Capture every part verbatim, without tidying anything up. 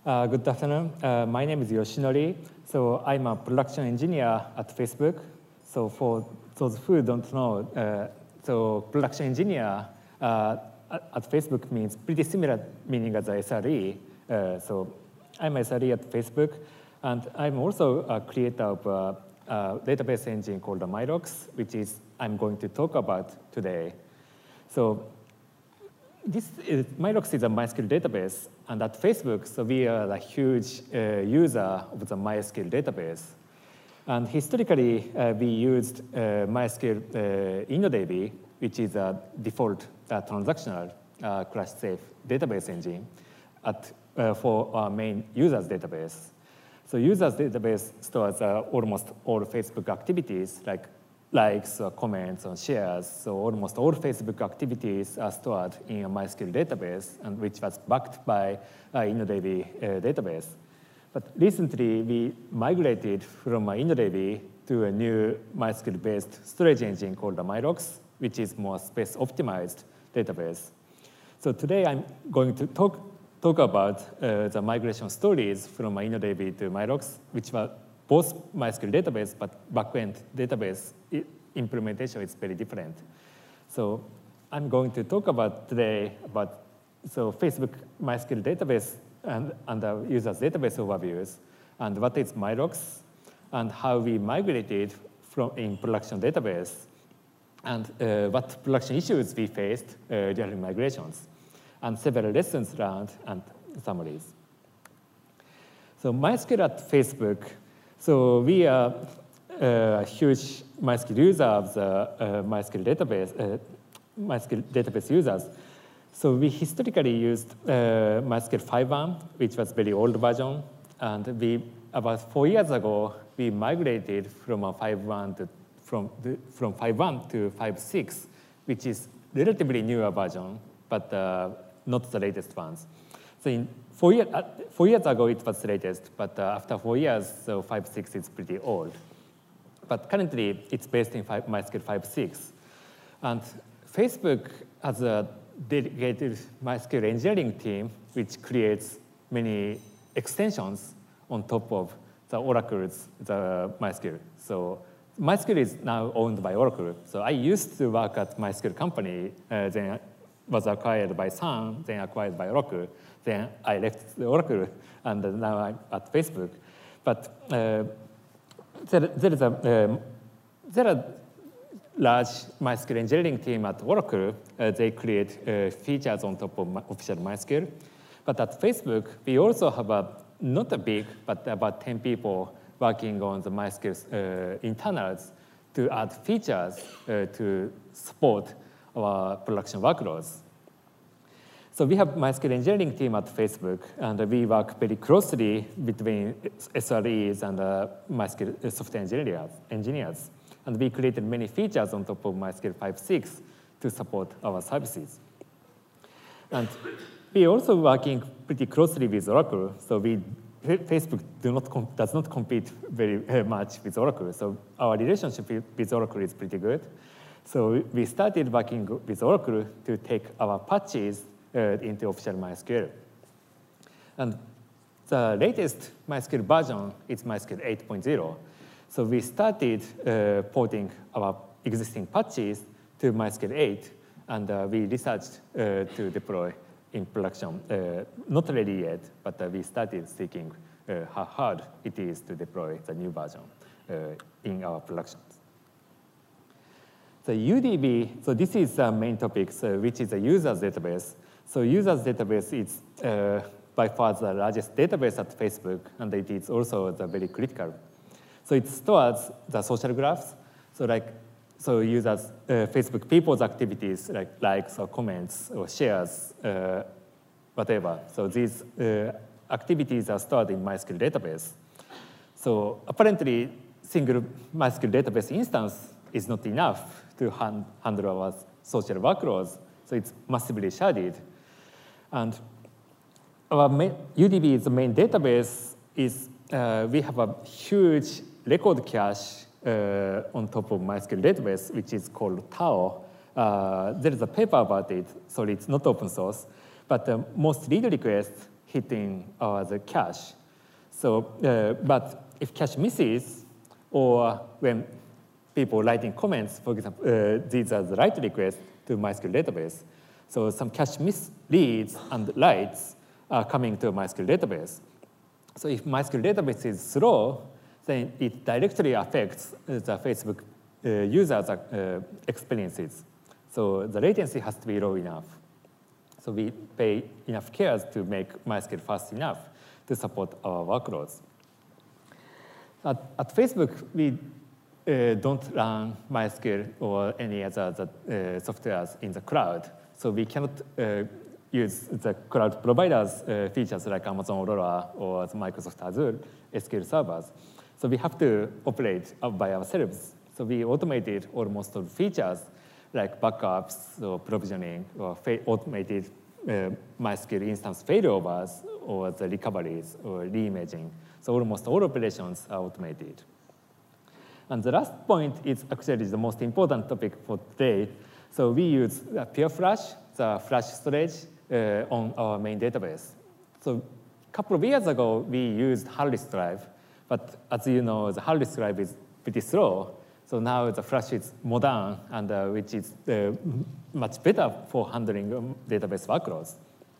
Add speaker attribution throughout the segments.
Speaker 1: Uh, good afternoon. Uh, my name is Yoshinori. So I'm a production engineer at Facebook. So for those who don't know, uh, so production engineer uh, at, at Facebook means pretty similar meaning as a S R E. Uh, so I'm S R E at Facebook, and I'm also a creator of a, a database engine called Myrox, which is I'm going to talk about today. So this is, Myrox is a MySQL database, and at Facebook, so we are a huge uh, user of the MySQL database. And historically, uh, we used uh, MySQL uh, InnoDB, which is a default uh, transactional uh, crash-safe database engine at, uh, for our main users database. So users database stores uh, almost all Facebook activities, like likes, or comments, or shares. So almost all Facebook activities are stored in a MySQL database, and which was backed by uh, InnoDB uh, database. But recently, we migrated from InnoDB to a new MySQL-based storage engine called Myrox, which is more space-optimized database. So today, I'm going to talk, talk about uh, the migration stories from InnoDB to Myrox, which were both MySQL database, but backend database implementation is very different. So I'm going to talk about today about so Facebook MySQL database and, and the users database overviews, and what is Myrox, and how we migrated from in production database, and uh, what production issues we faced uh, during migrations, and several lessons learned and summaries. So MySQL at Facebook. So we are a huge MySQL user of the uh, MySQL database, uh, MySQL database users. So we historically used uh, MySQL five point one, which was very old version, and we about four years ago we migrated from a five point one to from the, from five point one to five point six, which is relatively newer version, but uh, not the latest ones. So in four, year, uh, four years ago, it was the latest, but uh, after four years, so five point six is pretty old. But currently, it's based in MySQL five point six. And Facebook has a dedicated MySQL engineering team, which creates many extensions on top of the Oracle's the MySQL. So MySQL is now owned by Oracle. So I used to work at MySQL company, uh, then was acquired by Sun, then acquired by Oracle. Then I left the Oracle, and now I'm at Facebook. But uh, there, there is a um, there are large MySQL engineering team at Oracle. Uh, they create uh, features on top of my official MySQL. But at Facebook, we also have a not a big, but about ten people working on the MySQL uh, internals to add features uh, to support our production workloads. So we have MySQL engineering team at Facebook, and we work very closely between S R Es and uh, MySQL software engineers, engineers. And we created many features on top of MySQL five point six to support our services. And we also working pretty closely with Oracle. So we Facebook do not does not compete very uh, much with Oracle. So our relationship with Oracle is pretty good. So we started working with Oracle to take our patches uh, into official MySQL. And the latest MySQL version is MySQL eight point oh. So we started uh, porting our existing patches to MySQL eight, and uh, we researched uh, to deploy in production. Uh, not ready yet, but uh, we started seeking uh, how hard it is to deploy the new version uh, in our productions. The U D B, so this is the main topic, so which is a users database. So users database is uh, by far the largest database at Facebook, and it is also the very critical. So it stores the social graphs. So like, so users, uh, Facebook people's activities like likes or comments or shares, uh, whatever. So these uh, activities are stored in MySQL database. So apparently, single MySQL database instance is not enough to hand, handle our social workloads. So it's massively sharded. And our main, U D B is the main database. Is uh, we have a huge record cache uh, on top of MySQL database, which is called Tao. Uh, there is a paper about it, so it's not open source. But uh, most read requests hitting uh, the cache. So, uh, but if cache misses, or when people writing comments, for example, uh, these are the write requests to MySQL database. So some cache misreads and writes are coming to MySQL database. So if MySQL database is slow, then it directly affects the Facebook uh, users' uh, experiences. So the latency has to be low enough. So we pay enough care to make MySQL fast enough to support our workloads. At, at Facebook, we uh, don't run MySQL or any other uh, softwares in the cloud. So we cannot uh, use the cloud providers uh, features like Amazon Aurora or the Microsoft Azure S Q L servers. So we have to operate by ourselves. So we automated almost all features like backups or provisioning or automated uh, MySQL instance failovers or the recoveries or reimaging. So almost all operations are automated. And the last point is actually the most important topic for today. So we use uh, Pure Flash, the flash storage, uh, on our main database. So a couple of years ago, we used hard disk drive. But as you know, the hard disk drive is pretty slow. So now the flash is modern, and uh, which is uh, much better for handling um, database workloads.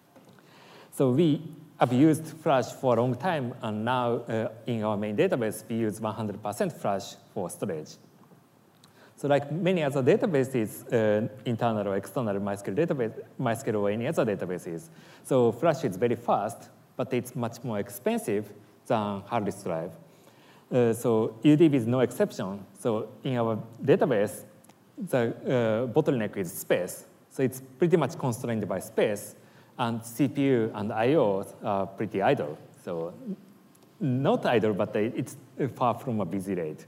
Speaker 1: So we have used flash for a long time, and now uh, in our main database, we use one hundred percent flash for storage. So like many other databases, uh, internal or external MySQL database, MySQL or any other databases, so flash is very fast, but it's much more expensive than hard disk drive. Uh, so U D B is no exception. So in our database, the uh, bottleneck is space. So it's pretty much constrained by space, and C P U and I O are pretty idle. So not idle, but it's far from a busy rate.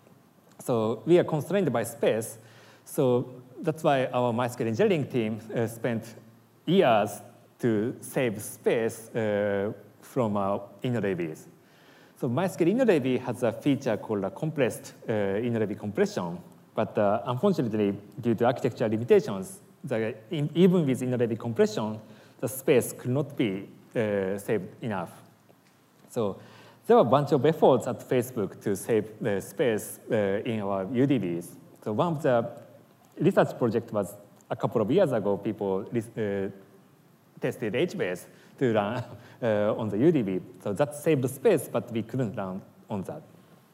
Speaker 1: So we are constrained by space. So that's why our MySQL engineering team uh, spent years to save space uh, from our InnoDBs. So MySQL InnoDB has a feature called a compressed uh, InnoDB compression. But uh, unfortunately, due to architecture limitations, the, in, even with InnoDB compression, the space could not be uh, saved enough. So there were a bunch of efforts at Facebook to save the space uh, in our U D Bs. So one of the research projects was a couple of years ago, people uh, tested H base to run uh, on the U D B. So that saved space, but we couldn't run on that.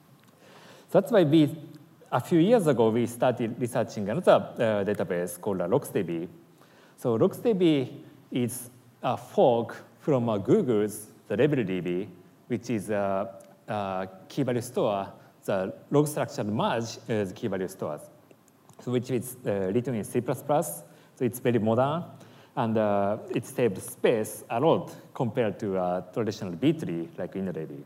Speaker 1: So that's why we, a few years ago, we started researching another uh, database called uh, RocksDB. So RocksDB is a fork from uh, Google's the RebelDB, which is a, a key value store, the log structure merge is key value stores, so which is uh, written in C plus plus. So it's very modern, and uh, it saved space a lot compared to a traditional B tree like InnoDB.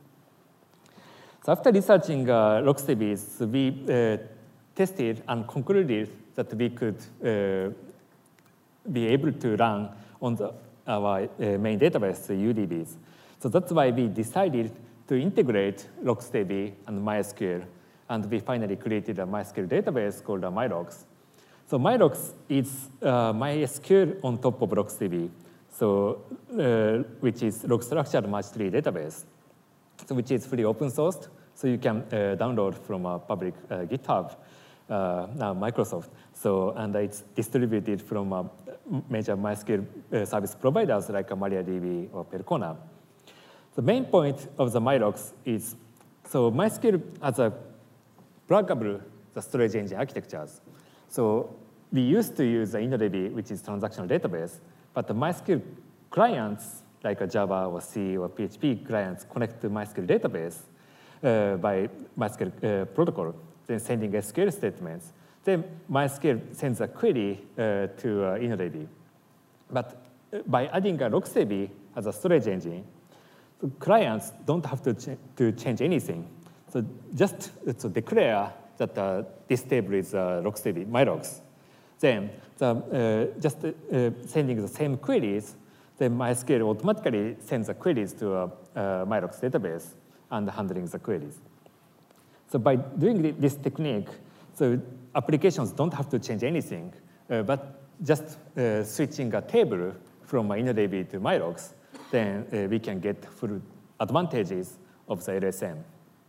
Speaker 1: So after researching uh, RocksDBs, we uh, tested and concluded that we could uh, be able to run on the, our uh, main database, the U D Bs. So that's why we decided to integrate RocksDB and MySQL, and we finally created a MySQL database called uh, MyRocks. So MyRocks is uh, MySQL on top of RocksDB, so, uh, which is log structured merge tree database, so which is fully open sourced, so you can uh, download from a public uh, GitHub, uh, now Microsoft. So, and it's distributed from uh, major MySQL uh, service providers like MariaDB or Percona. The main point of the MyRocks is, so MySQL has a pluggable the storage engine architectures. So we used to use the InnoDB, which is transactional database, but the MySQL clients, like a Java or C or P H P clients, connect to MySQL database uh, by MySQL uh, protocol, then sending S Q L statements. Then MySQL sends a query uh, to uh, InnoDB. But by adding a RocksDB as a storage engine, so clients don't have to, ch to change anything. So just to declare that uh, this table is uh, RocksDB, MyRocks. Then the, uh, just uh, sending the same queries, then MySQL automatically sends the queries to a, a MyRocks database and handling the queries. So by doing this technique, so applications don't have to change anything, uh, but just uh, switching a table from InnoDB to MyRocks, then uh, we can get full advantages of the L S M.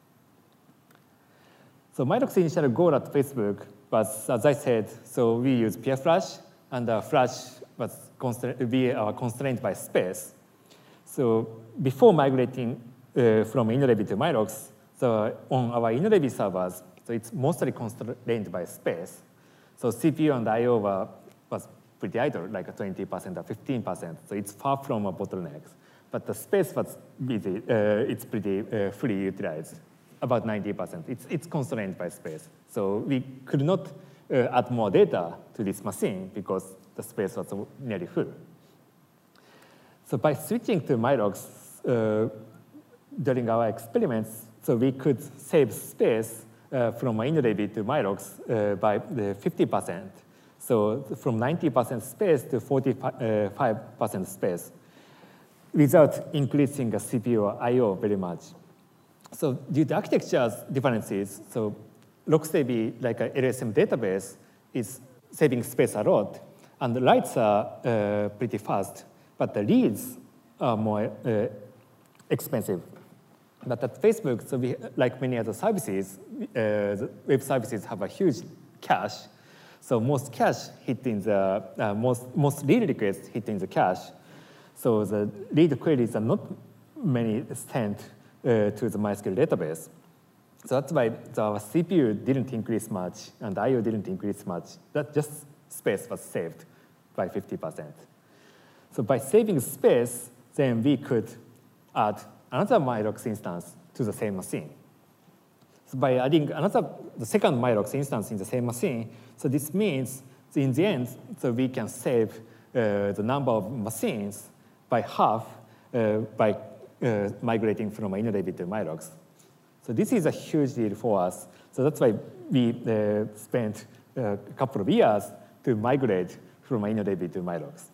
Speaker 1: So Milox's initial goal at Facebook was, as I said, so we use PeerFlash, and uh, Flash was we are constrained by space. So before migrating uh, from InnoDB to Milox, so on our InnoDB servers, so it's mostly constrained by space. So C P U and I O were, was pretty idle, like twenty percent or fifteen percent. So it's far from a bottleneck. But the space was busy. Uh, it's pretty uh, fully utilized, about ninety percent. It's, it's constrained by space. So we could not uh, add more data to this machine because the space was nearly full. So by switching to Milox uh, during our experiments, so we could save space uh, from InnoDB to Milox uh, by fifty percent. So from ninety percent space to forty-five percent space without increasing the C P U or I O very much. So due to architecture differences, so RocksDB, like a L S M database, is saving space a lot. And the writes are uh, pretty fast, but the reads are more uh, expensive. But at Facebook, so we, like many other services, uh, the web services have a huge cache. So most cache hit in the, uh, most, most read requests hit in the cache. So the read queries are not many sent uh, to the MySQL database. So that's why the, our C P U didn't increase much, and I O didn't increase much. That just space was saved by fifty percent. So by saving space, then we could add another Milox instance to the same machine. So by adding another, the second Milox instance in the same machine, so this means in the end, so we can save uh, the number of machines by half uh, by uh, migrating from InnoDB to Milox. So this is a huge deal for us. So that's why we uh, spent a couple of years to migrate from InnoDB to Milox.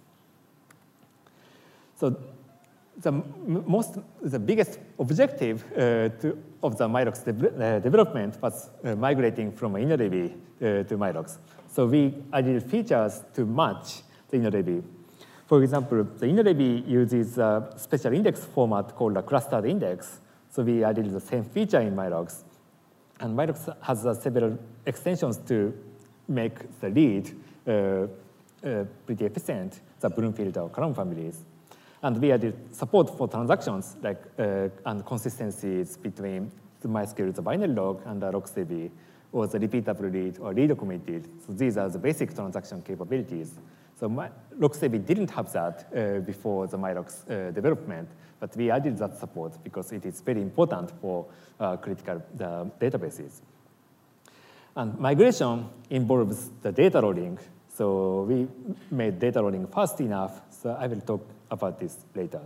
Speaker 1: So the most, the biggest objective uh, to, of the Milox de uh, development was uh, migrating from InnoDB uh, to Milox. So we added features to match the InnoDB. For example, the InnoDB uses a special index format called a clustered index. So we added the same feature in Milox. And Milox has uh, several extensions to make the read uh, uh, pretty efficient, the Bloomfield or column families. And we added support for transactions like uh, and consistencies between the MySQL, the binary log, and the RocksDB, or the repeatable read or read committed. So these are the basic transaction capabilities. So my, RocksDB didn't have that uh, before the Milox uh, development, but we added that support because it is very important for uh, critical uh, databases. And migration involves the data loading. So we made data loading fast enough, so I will talk about this later.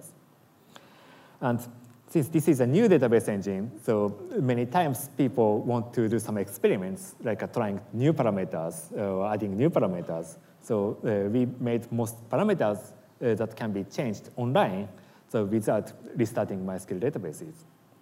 Speaker 1: And since this is a new database engine, so many times people want to do some experiments, like uh, trying new parameters, or uh, adding new parameters. So uh, we made most parameters uh, that can be changed online, so without restarting MySQL databases.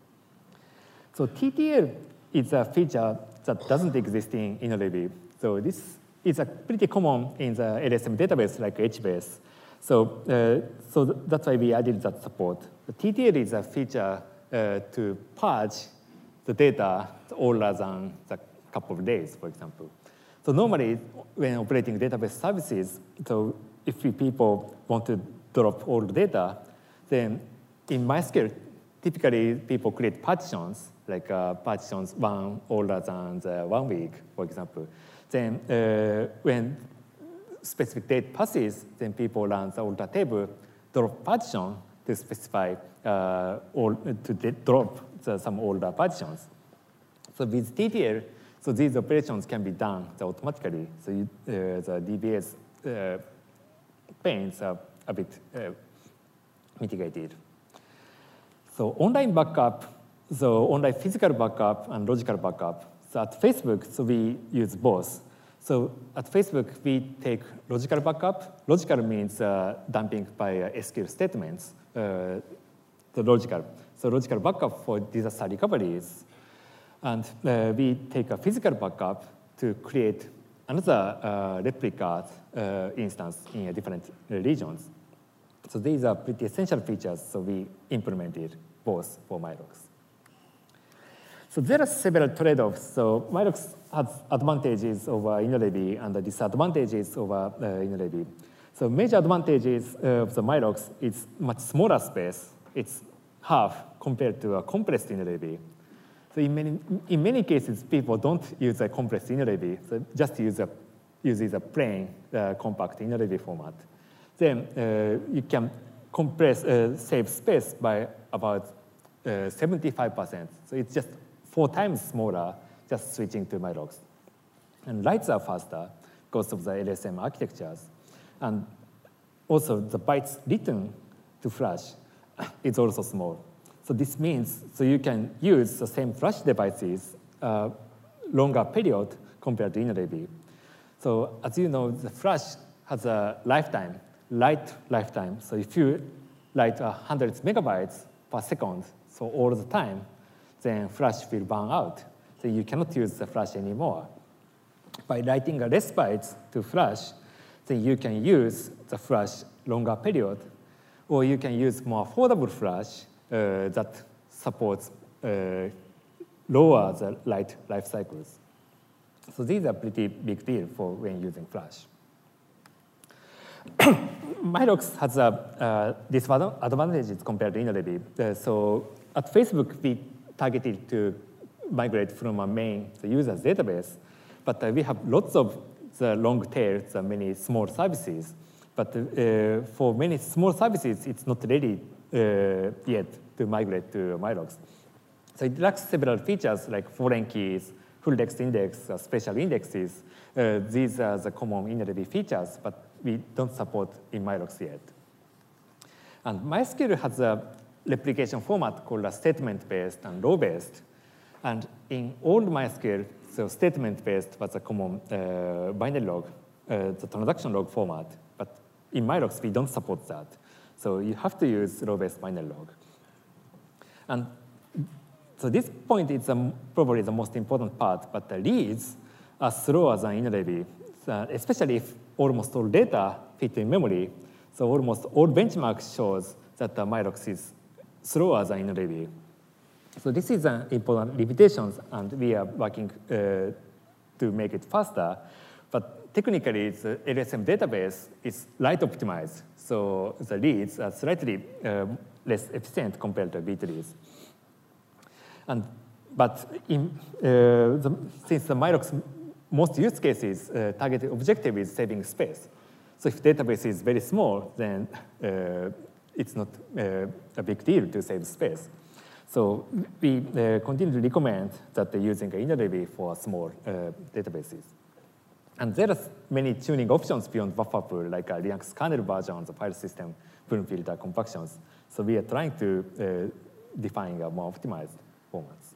Speaker 1: So T T L is a feature that doesn't exist in InnoDB. So this is a pretty common in the L S M database like HBase. So, uh, so th that's why we added that support. The T T L is a feature uh, to purge the data older than a couple of days, for example. So normally, when operating database services, so if we people want to drop all the data, then in MySQL, typically people create partitions, like uh, partitions one older than the one week, for example. Then uh, when specific date passes, then people run the older table, drop partition to specify uh, all, to drop the, some older partitions. So with T T L, so these operations can be done automatically. So you, uh, the D B S uh, pains are a bit uh, mitigated. So online backup, so online physical backup and logical backup. So at Facebook, so we use both. So at Facebook, we take logical backup. Logical means uh, dumping by uh, S Q L statements, uh, the logical. So logical backup for disaster recoveries. And uh, we take a physical backup to create another uh, replica uh, instance in different regions. So these are pretty essential features, so we implemented both for Milox. So there are several trade-offs. So Milox has advantages over InnoDB and disadvantages over uh, InnoDB. So major advantages of the Milox is much smaller space. It's half compared to a compressed InnoDB. So in many, in many cases, people don't use a compressed InnoDB, so just use a, uses a plain uh, compact InnoDB format. Then uh, you can compress, uh, save space by about uh, seventy-five percent. So it's just four times smaller, just switching to Milox. And writes are faster because of the L S M architectures. And also the bytes written to Flash is also small. So this means so you can use the same Flash devices uh, longer period compared to InnoDB. So as you know, the Flash has a lifetime, write lifetime. So if you write one hundred megabytes per second, so all the time, then Flash will burn out. So you cannot use the Flash anymore. By writing a less bytes to Flash, then you can use the Flash longer period, or you can use more affordable Flash uh, that supports uh, lower the write life cycles. So these are pretty big deal for when using Flash. Milox has a uh, disadvantages compared to InnoDB. Uh, so at Facebook, we targeted to migrate from a main the user's database, but uh, we have lots of the long tail, the many small services. But uh, for many small services, it's not ready uh, yet to migrate to Milox. So it lacks several features like foreign keys, full text index, uh, special indexes. Uh, these are the common InnoDB features, but we don't support in Milox yet. And MySQL has a replication format called a statement-based and row-based. And in old MySQL, so statement-based was a common uh, binary log, uh, the transaction log format. But in Milox, we don't support that. So you have to use row-based binary log. And so this point is um, probably the most important part, but the reads are slower than InnoDB, uh, especially if almost all data fit in memory. So almost all benchmarks shows that the Milox is slower than InnoDB. So this is an important limitation, and we are working uh, to make it faster. But technically, the L S M database is write optimized. So the reads are slightly uh, less efficient compared to read reads. And, but in, uh, the, since the Milox most use cases uh, targeted objective is saving space. So if database is very small, then uh, it's not uh, a big deal to save space. So we uh, continue to recommend that they're using InnoDB for small uh, databases. And there are many tuning options beyond buffer pool, like a Linux kernel versions, the file system, Bloom filter compactions. So we are trying to uh, define a more optimized formats.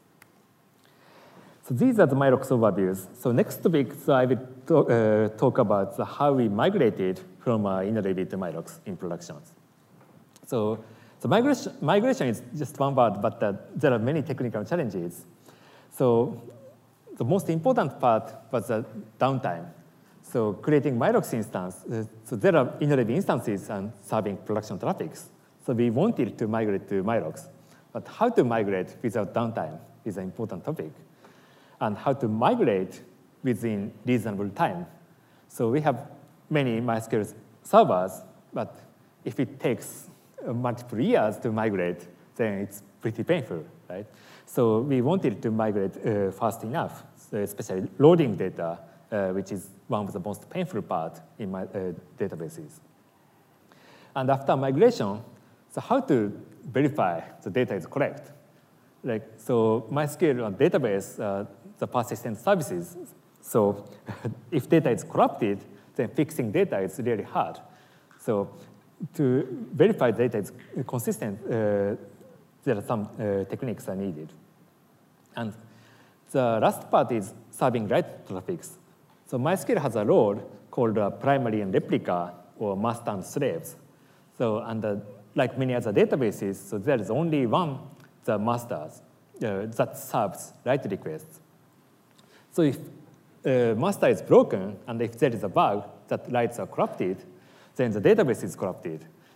Speaker 1: So these are the Milox overviews. So next week, so I will talk, uh, talk about the how we migrated from uh, InnoDB to Milox in productions. So the migration, migration is just one word, but uh, there are many technical challenges. So the most important part was the downtime. So creating Milox instance, uh, so there are InnoDB instances and serving production traffics. So we wanted to migrate to Milox, but how to migrate without downtime is an important topic. And how to migrate within reasonable time. So we have many MySQL servers, but if it takes uh, multiple years to migrate, then it's pretty painful, right? So we wanted to migrate uh, fast enough, so especially loading data, uh, which is one of the most painful part in my uh, databases. And after migration, so how to verify the data is correct? Like, so MySQL database, uh, the persistent services. So if data is corrupted, then fixing data is really hard. So to verify data is consistent, uh, there are some uh, techniques are needed. And the last part is serving write traffics. So MySQL has a role called uh, primary and replica, or master and slaves. So and uh, like many other databases, so there is only one the masters uh, that serves write requests. So if uh, master is broken, and if there is a bug that writes are corrupted, then the database is corrupted.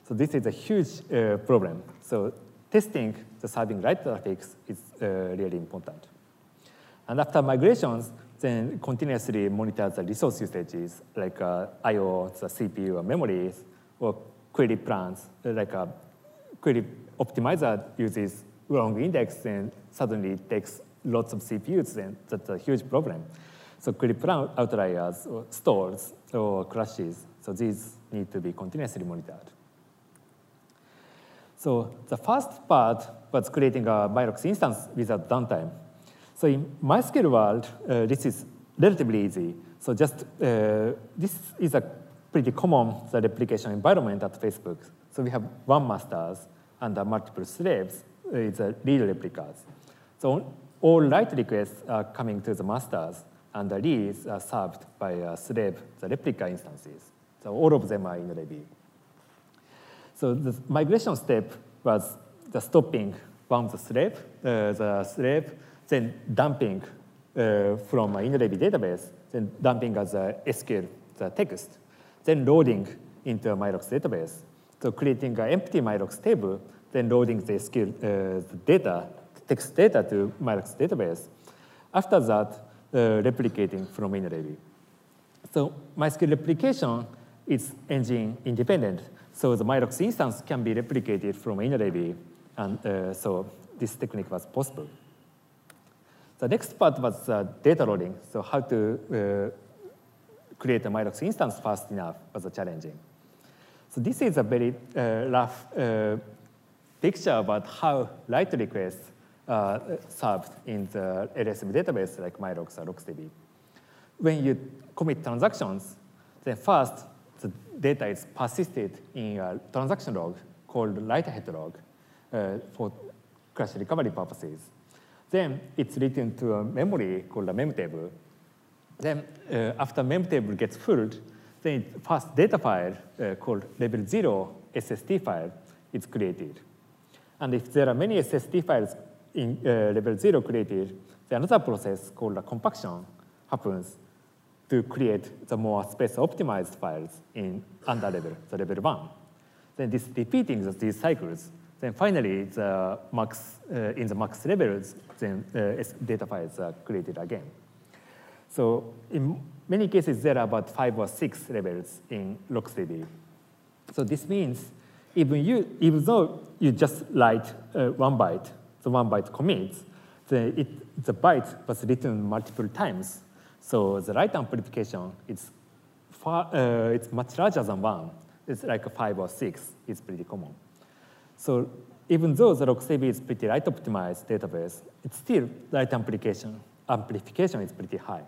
Speaker 1: So this is a huge uh, problem. So testing the serving write traffic is uh, really important. And after migrations, then continuously monitor the resource usages, like uh, I O, the C P U, or memories, or query plans, like a query optimizer uses wrong index and suddenly it takes lots of C P Us, and that's a huge problem. So query plan outliers, or stores, or crashes, so these need to be continuously monitored. So the first part was creating a Mirox instance without downtime. So in MySQL world, uh, this is relatively easy. So just, uh, this is a pretty common the replication environment at Facebook. So we have one masters and uh, multiple slaves uh, is a real replicas. So all write requests are coming to the masters, and the reads are served by a slave, the replica instances. So all of them are in Ruby. So the migration step was the stopping one the slave, uh, the slave, then dumping uh, from an InnoDB database, then dumping as a S Q L, the text, then loading into a Mirox database. So creating an empty Mirox table, then loading the S Q L uh, the data, text data to Mirox database. After that, uh, replicating from InnoDB. So MySQL replication is engine independent. So the Mirox instance can be replicated from InnoDB, and uh, so this technique was possible. The next part was uh, data loading. So how to uh, create a Mirox instance fast enough was challenging. So this is a very uh, rough uh, picture about how write requests are served in the L S M database like Mirox or RocksDB. When you commit transactions, then first the data is persisted in a transaction log called write-ahead log uh, for crash recovery purposes. Then it's written to a memory called a mem table. Then uh, after mem table gets filled, then it first data file uh, called level zero S S D file is created. And if there are many S S D files in uh, level zero created, then another process called a compaction happens to create the more space-optimized files in under level, the level one. Then this repeating the, these cycles, then finally the max uh, in the max levels, then uh, data files are created again. So in many cases, there are about five or six levels in RocksDB. So this means even you, even though you just write uh, one byte, the one byte commits, the, it, the byte was written multiple times. So the write amplification is far, uh, it's much larger than one. It's like a five or six. It's pretty common. So even though the RocksDB is pretty write optimized database, it's still write amplification amplification is pretty high.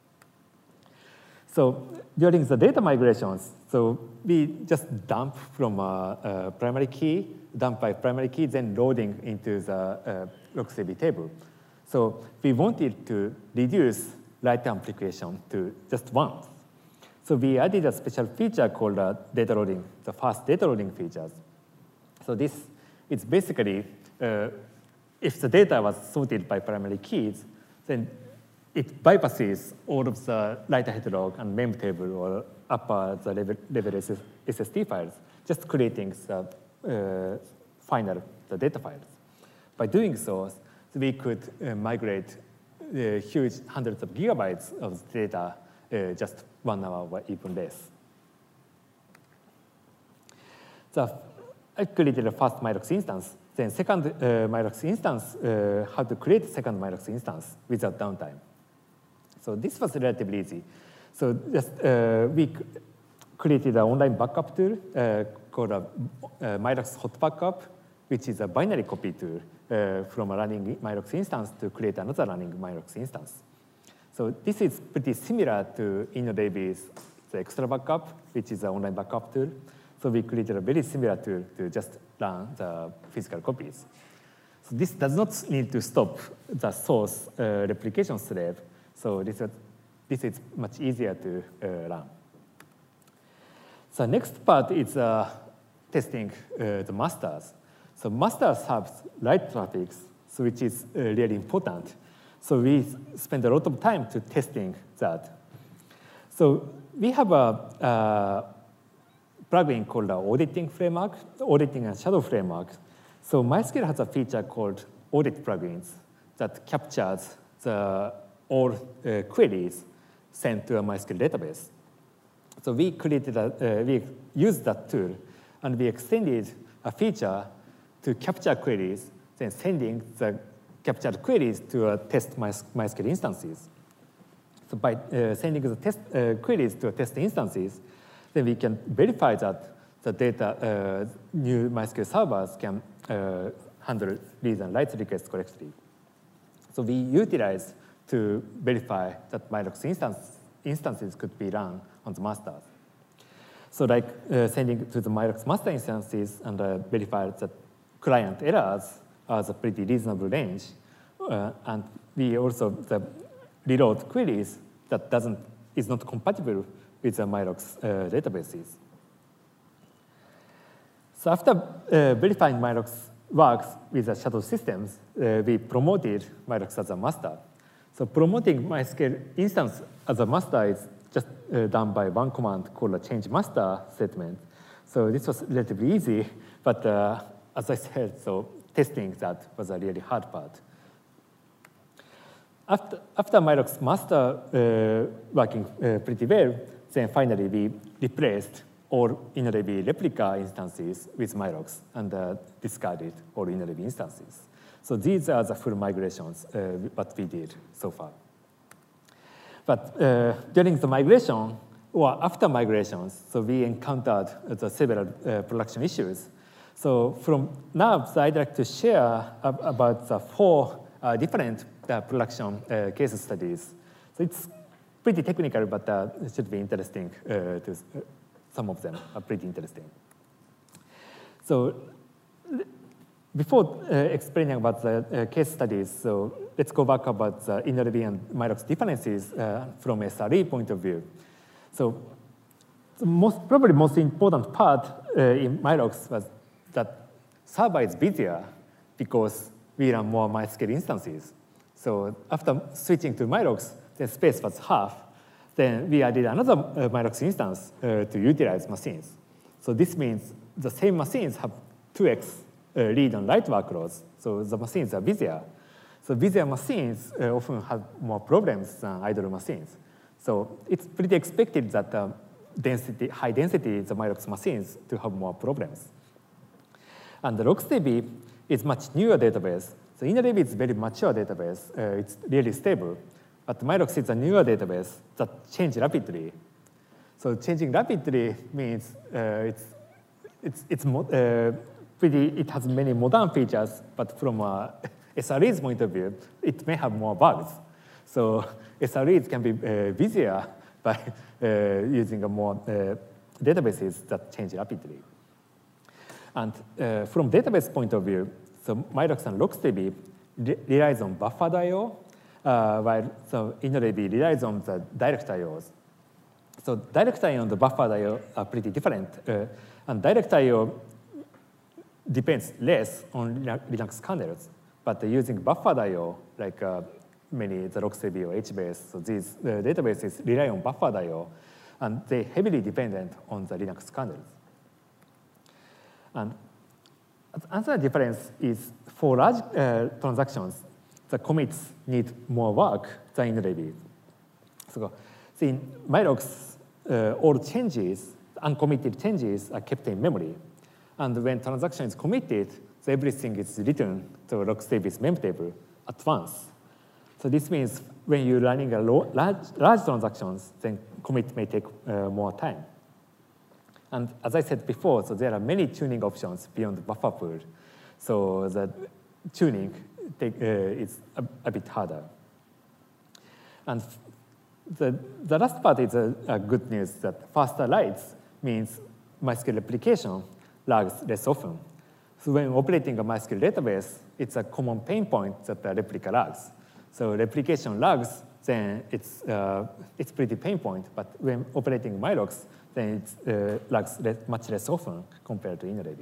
Speaker 1: So during the data migrations, so we just dump from a, a primary key, dump by primary key, then loading into the uh, RocksDB table. So we wanted to reduce write amplification to just once. So we added a special feature called uh, data loading, the fast data loading features. So this is basically, uh, if the data was sorted by primary keys, then it bypasses all of the write-ahead log and mem table or upper the level, level S S D files, just creating the uh, final the data files. By doing so, we could uh, migrate uh, huge hundreds of gigabytes of data uh, just one hour or even less. So I created a first Mirox instance. Then second uh, Mirox instance, uh, how to create second Mirox instance without downtime. So this was relatively easy. So just uh, we created an online backup tool uh, called a uh, Mirox hot backup, which is a binary copy tool uh, from a running Mirox instance to create another running Mirox instance. So this is pretty similar to InnoDB's the extra backup, which is an online backup tool. So we created a very similar tool to just run the physical copies. So this does not need to stop the source uh, replication slave. So this, uh, this is much easier to uh, run. So next part is uh, testing uh, the masters. So masters have write traffic, so which is uh, really important. So we spend a lot of time to testing that. So we have a uh, plugin called the auditing framework, auditing and shadow framework. So MySQL has a feature called audit plugins that captures the all uh, queries sent to a MySQL database. So we created a, uh, we used that tool, and we extended a feature to capture queries, then sending the captured queries to uh, test MySQL instances. So by uh, sending the test uh, queries to test instances, then we can verify that the data, uh, new MySQL servers can uh, handle read and write requests correctly. So we utilize to verify that MyRox instance, instances could be run on the masters. So like uh, sending to the MyRox master instances and uh, verify that client errors are the pretty reasonable range. Uh, and we also the reload queries that doesn't, is not compatible with the MyRox uh, databases. So after uh, verifying MyRox works with the shadow systems, uh, we promoted MyRox as a master. So promoting MySQL instance as a master is just uh, done by one command called a change master statement. So this was relatively easy, but uh, as I said, so testing that was a really hard part. After, after MyRox master uh, working uh, pretty well, then finally we replaced all InnoDB replica instances with MyRox and uh, discarded all InnoDB instances. So these are the full migrations, uh, what we did so far. But uh, during the migration, or after migrations, so we encountered uh, the several uh, production issues. So from now, so I'd like to share ab about the four uh, different uh, production uh, case studies. So it's pretty technical, but uh, it should be interesting uh, to uh, some of them are pretty interesting. So before uh, explaining about the uh, case studies, so let's go back about the InnoDB and MyRox differences uh, from S R E point of view. So the most, probably most important part uh, in MyRox was that server is busier because we run more MySQL instances. So after switching to MyRox, the space was half. Then we added another uh, MyRox instance uh, to utilize machines. So this means the same machines have two X uh, read and write workloads. So the machines are busier. So busier machines uh, often have more problems than idle machines. So it's pretty expected that uh, density, high density the MyRox machines to have more problems. And the RocksDB is much newer database. So InnoDB is a very mature database. Uh, it's really stable. But MyRox is a newer database that changes rapidly. So changing rapidly means uh, it's, it's, it's uh, pretty, it has many modern features, but from a S R E's point of view, it may have more bugs. So S R Es can be uh, busier by uh, using a more uh, databases that change rapidly. And uh, from database point of view, so MyRox and RocksDB re relies on buffered I O, uh, while so InnoDB relies on the direct I Os. So direct I O and the buffered I O are pretty different. Uh, and direct I O depends less on Linux kernels, but uh, using buffered I O, like uh, many the RocksDB or H B S, so these uh, databases rely on buffered I O, and they heavily dependent on the Linux kernels. And another difference is for large uh, transactions, the commits need more work than InnoDB. So in MyRox, uh, all changes, uncommitted changes are kept in memory. And when transaction is committed, so everything is written to RocksDB's memtable at once. So this means when you're running a low, large, large transactions, then commit may take uh, more time. And as I said before, so there are many tuning options beyond the buffer pool. So the tuning take, uh, is a, a bit harder. And the, the last part is a, a good news that faster writes means MySQL replication lags less often. So when operating a MySQL database, it's a common pain point that the replica lags. So replication lags, then it's, uh, it's pretty pain point. But when operating MyRox, then it uh, lags less, much less often compared to InnoDB.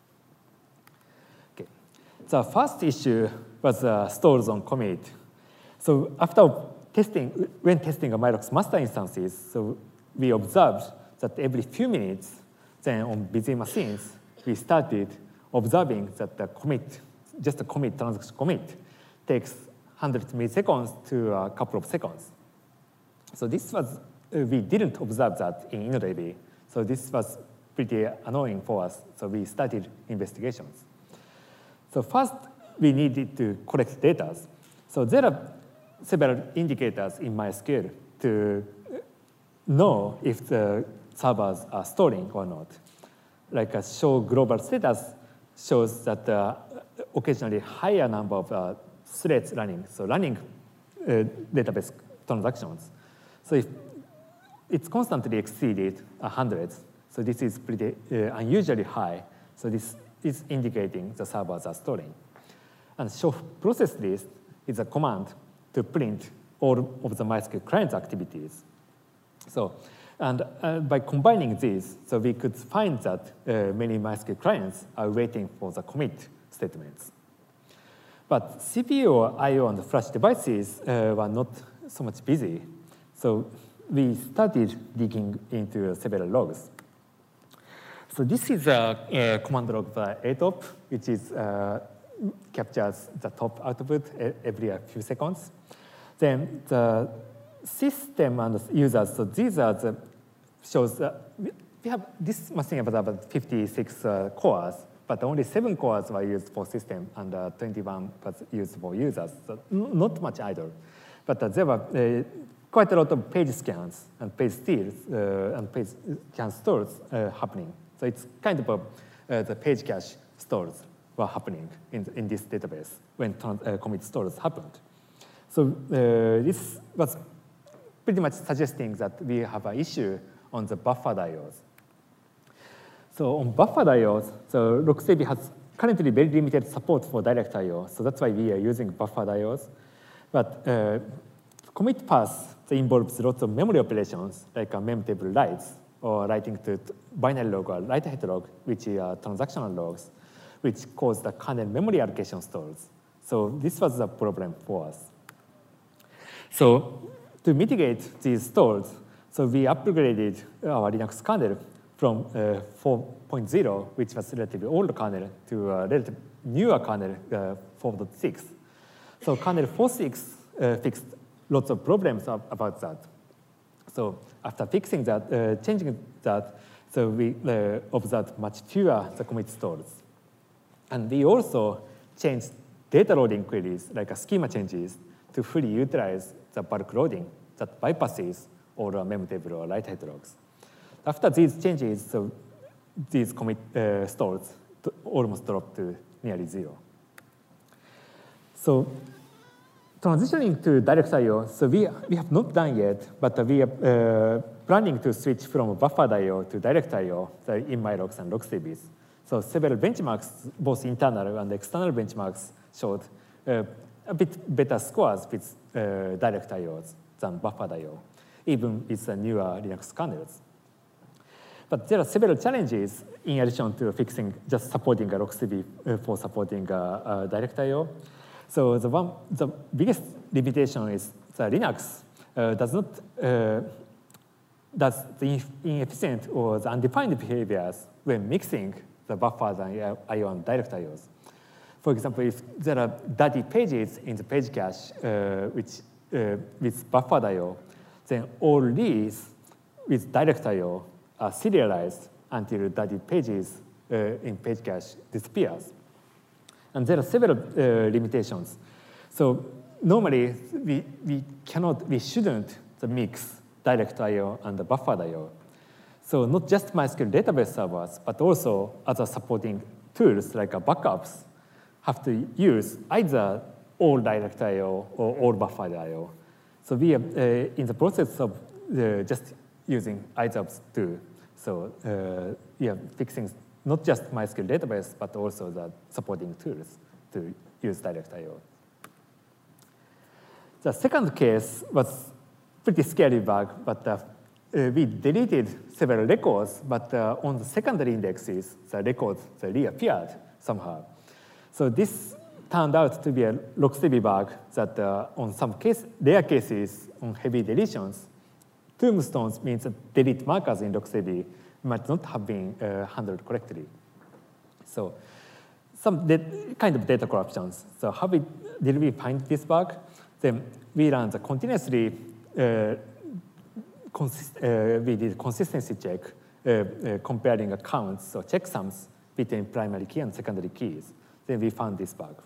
Speaker 1: Okay. The first issue was uh, stores on commit. So after testing, when testing a MyRox master instances, so we observed that every few minutes, Then on busy machines, we started observing that the commit, just a commit, transaction commit, takes one hundred milliseconds to a couple of seconds. So this was, uh, we didn't observe that in InnoDB. So this was pretty annoying for us. So we started investigations. So first, we needed to collect data. So there are several indicators in MySQL to know if the servers are storing or not. Like a show global status shows that uh, occasionally higher number of uh, threads running, so running uh, database transactions. So if it's constantly exceeded one hundred, so this is pretty uh, unusually high. So this is indicating the servers are storing. And show process list is a command to print all of the MySQL client's activities. So, and uh, by combining these, so we could find that uh, many MySQL clients are waiting for the commit statements. But C P U or I O and flash devices uh, were not so much busy. So we started digging into several logs. So this is a, a command log by A T O P, which is uh, captures the top output every few seconds. Then the system and the users, so these are the shows, uh, we have this machine has about fifty-six uh, cores, but only seven cores were used for system and uh, twenty-one was used for users, so not much idle. But uh, there were uh, quite a lot of page scans and page steals uh, and page scan stores uh, happening. So it's kind of a, uh, the page cache stores were happening in, in this database when uh, commit stores happened. So uh, this was pretty much suggesting that we have an issue on the buffered I Os. So on buffered I Os, so RocksDB has currently very limited support for direct I O, so that's why we are using buffered I Os. But uh, commit path involves lots of memory operations, like a mem table writes, or writing to binary log or write ahead log, which are transactional logs, which cause the kernel memory allocation stalls. So this was a problem for us. So to mitigate these stalls, so we upgraded our Linux kernel from uh, four point oh, which was relatively old kernel, to a relatively newer kernel, uh, four point six. So kernel four point six uh, fixed lots of problems of, about that. So after fixing that, uh, changing that, so we uh, observed much fewer the commit stalls. And we also changed data loading queries, like a schema changes, to fully utilize the bulk loading that bypasses all the mem table or write ahead logs. After these changes, so these commit uh, stalls almost dropped to nearly zero. So transitioning to direct I O, so we, we have not done yet, but we are uh, planning to switch from buffered I O to direct I O in MyLogs and RocksDBs. So several benchmarks, both internal and external benchmarks, showed uh, a bit better scores with uh, direct I Os than buffered I O, even with the newer Linux kernels. But there are several challenges in addition to fixing just supporting a RocksDB uh, for supporting uh, uh, direct I O. So the one, the biggest limitation is that Linux uh, does not uh, does the inefficient or the undefined behaviors when mixing the buffered I O and direct I Os. For example, if there are dirty pages in the page cache uh, which uh, with buffered I O, then all these with direct I O are serialized until dirty pages uh, in page cache disappears. And there are several uh, limitations. So normally, we, we cannot, we shouldn't mix direct I O and the buffered I O. So not just MySQL database servers, but also other supporting tools like uh, backups have to use either all direct I O or all buffered I O. So we are uh, in the process of uh, just using either of two. So uh, we are fixing not just MySQL database, but also the supporting tools to use direct I O. The second case was pretty scary bug, but uh, uh, we deleted several records, but uh, on the secondary indexes, the records they reappeared somehow. So this turned out to be a RocksDB bug that uh, on some case, rare cases on heavy deletions, tombstones means delete markers in RocksDB might not have been uh, handled correctly. So some kind of data corruptions. So how we, did we find this bug? Then we ran the continuously, uh, consist, uh, we did consistency check, uh, uh, comparing accounts, so checksums between primary key and secondary keys. Then we found this bug.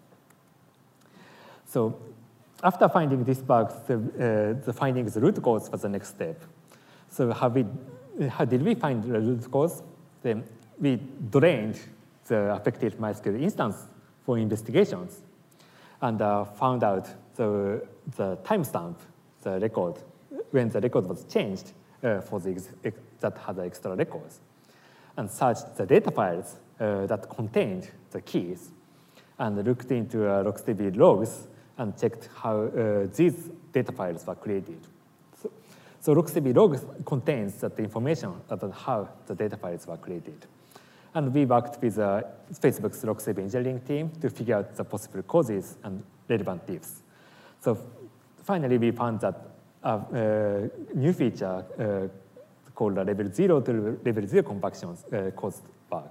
Speaker 1: So after finding this bug, the, uh, the finding the root cause was the next step. So how, we, how did we find the root cause? Then we drained the affected MySQL instance for investigations and uh, found out the, the timestamp, the record, when the record was changed uh, for the ex ex that had the extra records, and searched the data files uh, that contained the keys, and looked into uh, RocksDB logs and checked how uh, these data files were created. So, so RocksDB logs contains that information about how the data files were created. And we worked with uh, Facebook's RocksDB engineering team to figure out the possible causes and relevant diffs. So finally, we found that a uh, new feature uh, called a level zero to level zero compactions uh, caused bug.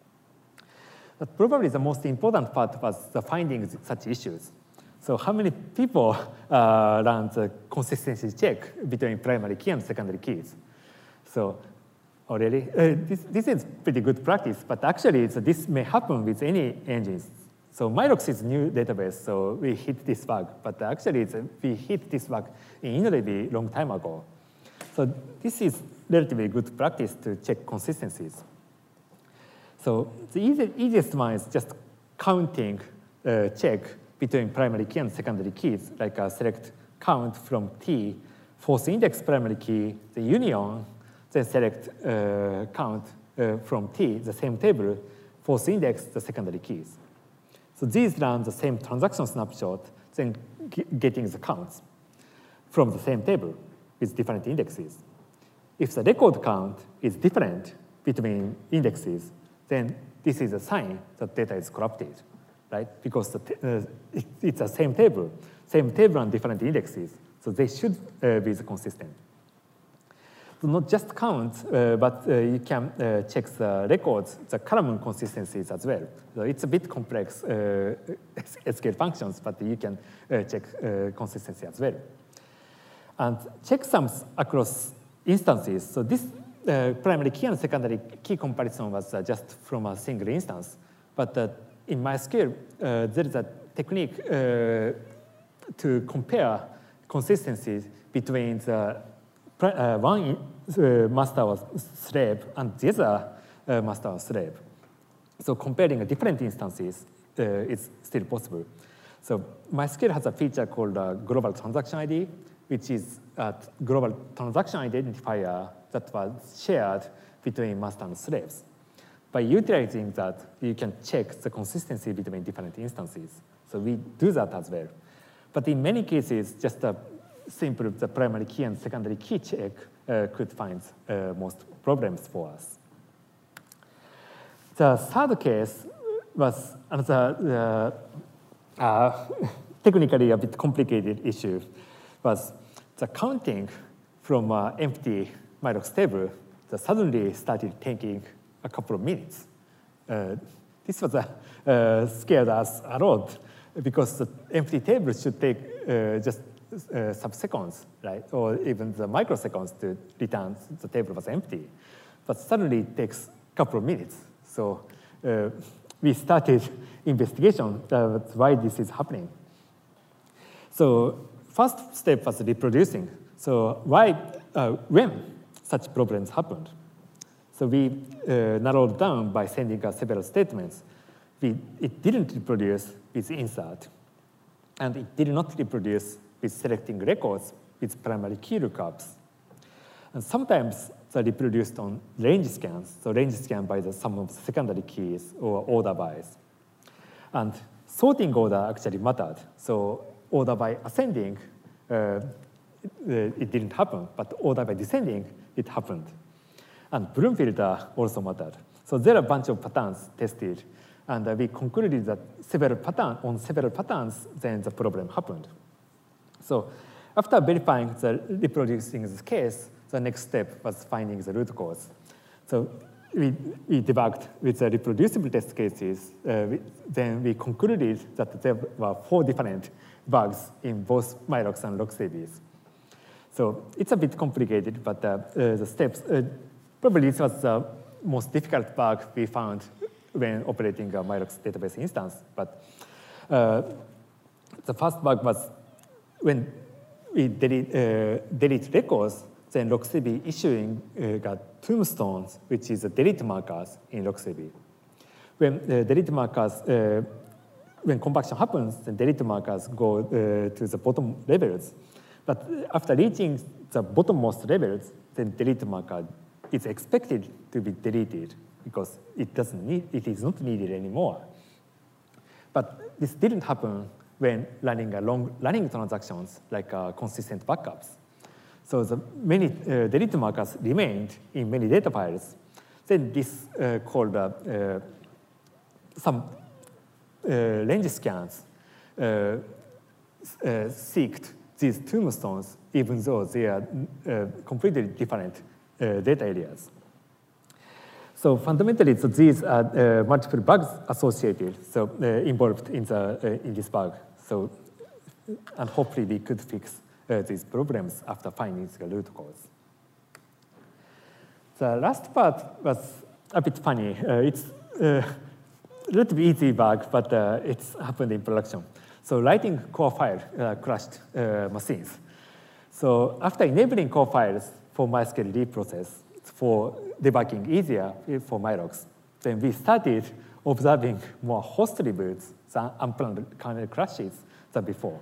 Speaker 1: But probably the most important part was the finding such issues. So how many people uh, ran the consistency check between primary key and secondary keys? So, oh really? Uh, this, this is pretty good practice, but actually so this may happen with any engines. So Myrox is a new database, so we hit this bug, but actually it's a, we hit this bug in InnoDB a long time ago. So this is relatively good practice to check consistencies. So the easy, easiest one is just counting uh, check between primary key and secondary keys, like a select count from T, force index primary key, the union, then select uh, count uh, from T, the same table, force index the secondary keys. So these run the same transaction snapshot, then getting the counts from the same table with different indexes. If the record count is different between indexes, then this is a sign that data is corrupted, right? Because the uh, it, it's the same table, same table and different indexes, so they should uh, be consistent. So not just count, uh, but uh, you can uh, check the records, the column consistencies as well. So it's a bit complex uh, S Q L functions, but you can uh, check uh, consistency as well. And checksums across instances. So this uh, primary key and secondary key comparison was uh, just from a single instance. But uh, in MySQL, uh, there is a technique uh, to compare consistencies between the Uh, one uh, master was slave and the other uh, master was slave. So comparing uh, different instances uh, is still possible. So MySQL has a feature called uh, global transaction I D, which is a global transaction identifier that was shared between master and slaves. By utilizing that, you can check the consistency between different instances. So we do that as well. But in many cases, just a simple the primary key and secondary key check uh, could find uh, most problems for us. The third case was another uh, uh, technically a bit complicated issue, was the counting from uh, empty Myrox table that suddenly started taking a couple of minutes. Uh, this was a, uh, scared us a lot because the empty table should take uh, just Uh, sub-seconds, right? Or even the microseconds to return the table was empty. But suddenly it takes a couple of minutes. So uh, we started investigation of why this is happening. So first step was reproducing. So why, uh, when such problems happened? So we uh, narrowed down by sending us several statements. We, it didn't reproduce with insert, and it did not reproduce with selecting records with primary key lookups. And sometimes they're reproduced on range scans, so range scan by the sum of secondary keys or order bys. And sorting order actually mattered. So order by ascending, uh, it didn't happen, but order by descending, it happened. And Bloom filter also mattered. So there are a bunch of patterns tested, and uh, we concluded that several pattern, on several patterns, then the problem happened. So after verifying the reproducing this case, the next step was finding the root cause. So we, we debugged with the reproducible test cases. Uh, we, then we concluded that there were four different bugs in both Myrox and Roxebs. So it's a bit complicated, but uh, uh, the steps, uh, probably this was the most difficult bug we found when operating a Myrox database instance. But uh, the first bug was when we delete, uh, delete records, then Roxb issuing uh, got tombstones, which is a delete markers in Roxb. When uh, delete markers, uh, when compaction happens, then delete markers go uh, to the bottom levels. But after reaching the bottommost levels, then delete marker is expected to be deleted because it doesn't need, it is not needed anymore. But this didn't happen when running a long running transactions like uh, consistent backups. So the many uh, delete markers remained in many data files. Then this uh, called uh, uh, some uh, range scans uh, uh, seeked these tombstones, even though they are uh, completely different uh, data areas. So fundamentally, so these are uh, multiple bugs associated, so uh, involved in the uh, in this bug. So, and hopefully we could fix uh, these problems after finding the root cause. The last part was a bit funny. Uh, it's uh, a little bit easy bug, but uh, it's happened in production. So writing core file uh, crashed uh, machines. So after enabling core files for MySQL reprocess for debugging easier for Myrox, then we started observing more host reboots than unplanned kernel crashes than before.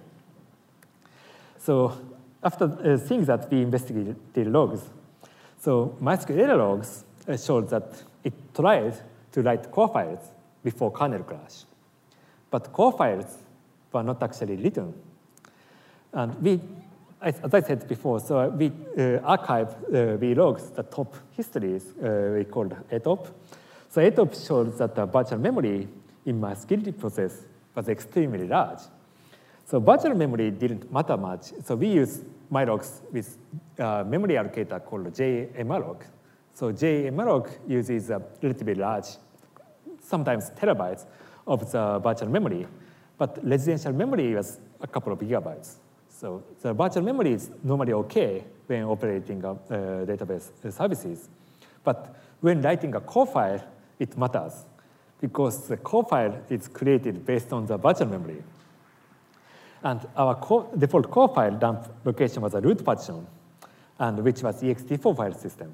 Speaker 1: So after uh, seeing that, we investigated the logs. So MySQL error logs uh, showed that it tried to write core files before kernel crash. But core files were not actually written. And we, as I said before, so we uh, archive uh, vlogs, the top histories uh, we called A T O P. So A T O P shows that the virtual memory in my skill process was extremely large. So virtual memory didn't matter much. So we use Myrox with a memory allocator called J M alloc. So J M alloc uses a relatively large, sometimes terabytes of the virtual memory. But residential memory was a couple of gigabytes. So the virtual memory is normally OK when operating a, uh, database services. But when writing a core file, it matters, because the core file is created based on the virtual memory. And our core, default core file dump location was a root partition, and which was E X T four file system.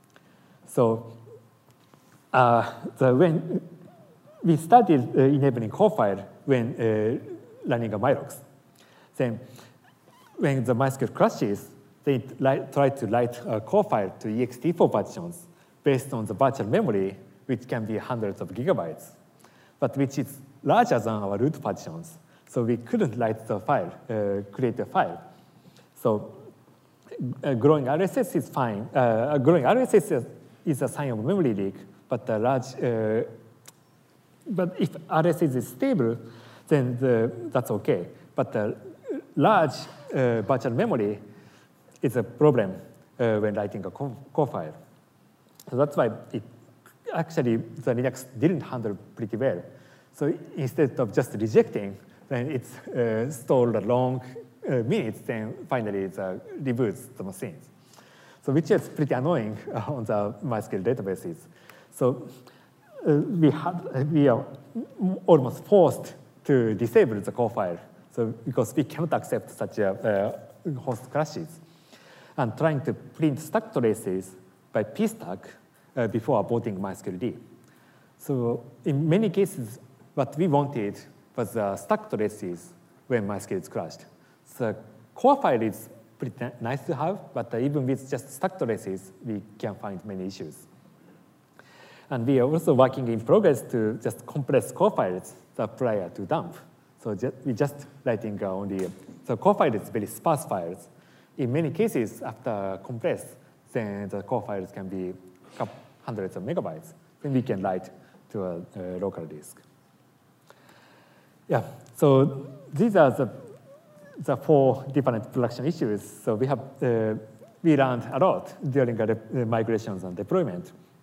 Speaker 1: So uh, the, when we started uh, enabling core file when uh, running a Myrox. Then when the MySQL crashes, they try to write a core file to E X T four partitions based on the virtual memory, which can be hundreds of gigabytes, but which is larger than our root partitions. So we couldn't write the file, uh, create a file. So uh, growing R S S is fine. Uh, growing R S S is a sign of memory leak, but a large, uh, but if R S S is stable, then the, that's okay. But the large uh, virtual memory is a problem uh, when writing a core, core file. So that's why it actually the Linux didn't handle pretty well. So instead of just rejecting, then it's uh, stored a long uh, minutes, then finally it uh, reboots the machines. So which is pretty annoying uh, on the MySQL databases. So uh, we, had, we are almost forced to disable the core file, so because we cannot accept such a uh, host crashes. And trying to print stack traces by pstack uh, before aborting MySQL. So in many cases, what we wanted was uh, stack traces when MySQL is crashed. So core file is pretty nice to have, but uh, even with just stack traces, we can find many issues. And we are also working in progress to just compress core files that prior to dump. So just, we just writing uh, only, uh, so core file is very sparse files. In many cases, after compress, then the core files can be hundreds of megabytes. Then we can write to a, a local disk. Yeah, so these are the, the four different production issues. So we have, uh, we learned a lot during the migrations and deployment.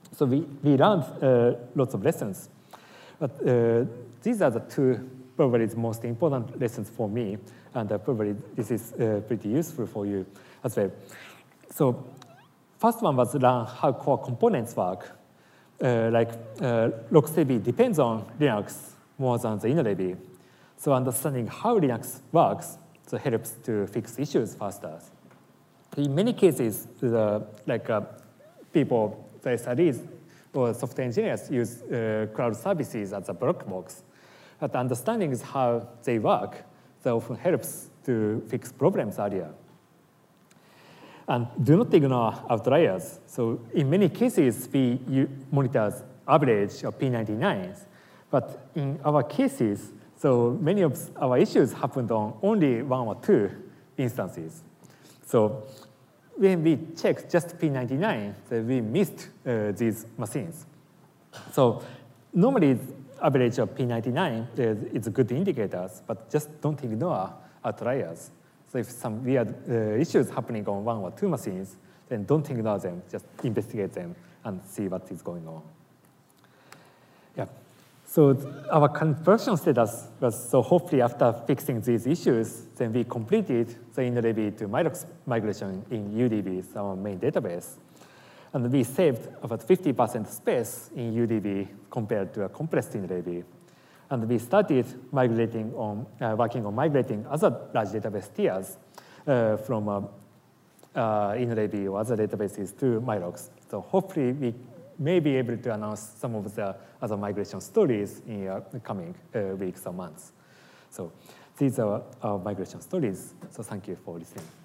Speaker 1: So we, we learned uh, lots of lessons. But uh, these are the two probably the most important lessons for me, and uh, probably this is uh, pretty useful for you as well. So first one was learn how core components work. Uh, like uh, LocksDB depends on Linux more than the InnoDB. So understanding how Linux works so helps to fix issues faster. In many cases, the, like uh, people, the S R Es or software engineers use uh, cloud services as a block box. But understanding is how they work, that often helps to fix problems earlier. And do not ignore outliers. So in many cases, we monitor average of P ninety-nines. But in our cases, so many of our issues happened on only one or two instances. So when we checked just P ninety-nine, so we missed uh, these machines. So normally, average of P ninety-nine is, is a good indicator, but just don't ignore outliers. So if some weird uh, issues happening on one or two machines, then don't ignore them, just investigate them and see what is going on. Yeah. So our conversion status was, so hopefully after fixing these issues, then we completed the InnoDB to Milox migration in U D B, our main database. And we saved about fifty percent space in U D B compared to a compressed InnoDB. And we started migrating on, uh, working on migrating other large database tiers uh, from uh, uh, InnoDB or other databases to Milox. So hopefully we may be able to announce some of the other migration stories in uh, the coming uh, weeks or months. So these are our migration stories. So thank you for listening.